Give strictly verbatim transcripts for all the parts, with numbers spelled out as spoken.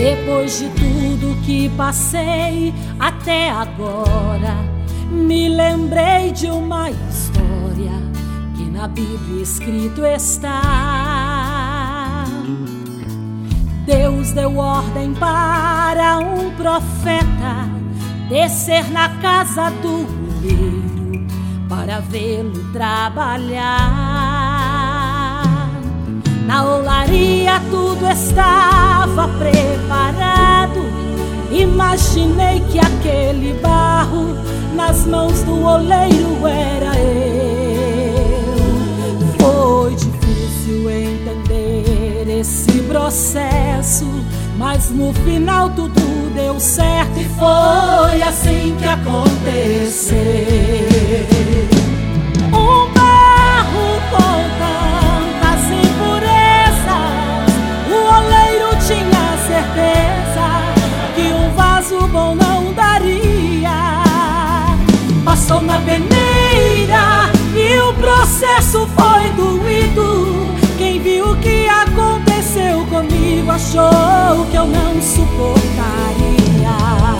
Depois de tudo que passei até agora, me lembrei de uma história que na Bíblia escrito está. Deus deu ordem para um profeta descer na casa do oleiro para vê-lo trabalhar. Na olaria tudo estava preparado. Imaginei que aquele barro nas mãos do oleiro era eu. Foi difícil entender esse processo, mas no final tudo deu certo e foi assim que aconteceu. Um barro com tantas impurezas, o oleiro tinha certeza que um vaso bom não daria. Passou na peneira e o processo foi doído. Quem viu o que aconteceu comigo achou que eu não suportaria.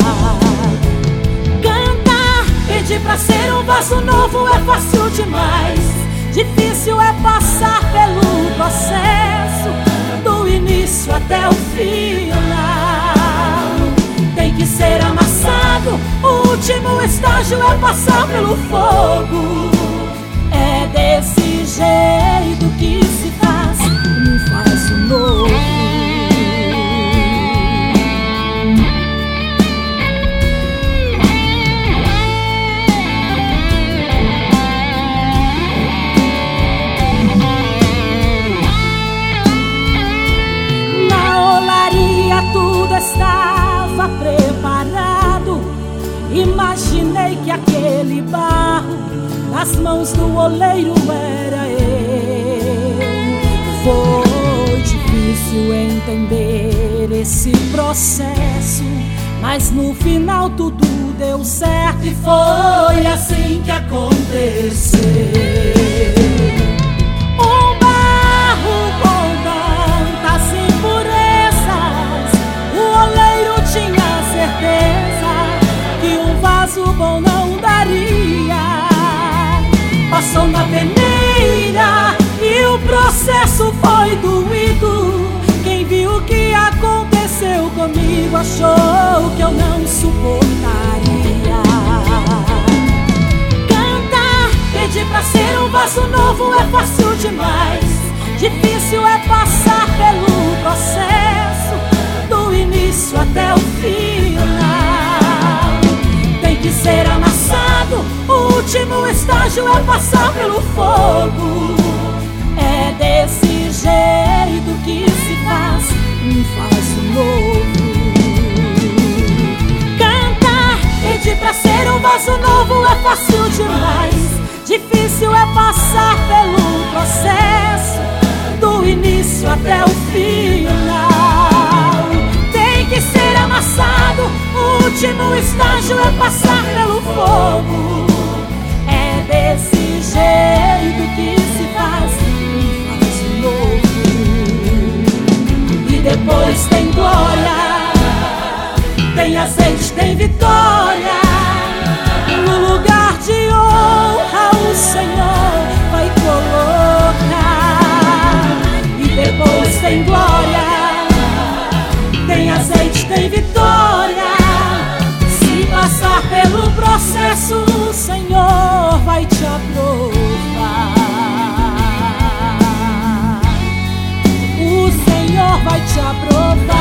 Cantar, pedir pra ser um vaso novo é fácil demais. Difícil é passar pelo processo, do início até o final. Tem que ser amassado, o último estágio é passar pelo fogo. É desse jeito que se faz um vaso novo. Na olaria tudo estava preparado. Imaginei que aquele barro nas mãos do oleiro era eu. Foi difícil entender esse processo, mas no final tudo deu certo e foi assim que aconteceu. Um barro com tantas impurezas, o oleiro tinha certeza que um vaso bom não daria. Passou na peneira e o processo foi doído. Quem viu o que aconteceu comigo achou que eu não suportaria. Cantar, pedir pra ser um vaso novo é fácil demais. Difícil é passar pelo processo, do início até o final. Tem que ser amassado, o último estágio é passar pelo fogo. É desse jeito que se faz um vaso novo. Cantar, pedir pra ser um vaso novo é fácil demais. Difícil é passar pelo processo, do início até o final. Tem que ser amassado, o último estágio é passar pelo fogo. É desse jeito que se faz um vaso novo. E depois tem glória, tem azeite, tem vitória. No lugar de honra o Senhor vai colocar. E depois tem glória, tem azeite, tem vitória. Se passar pelo processo, o Senhor vai te aprovar. O Senhor vai te aprovar.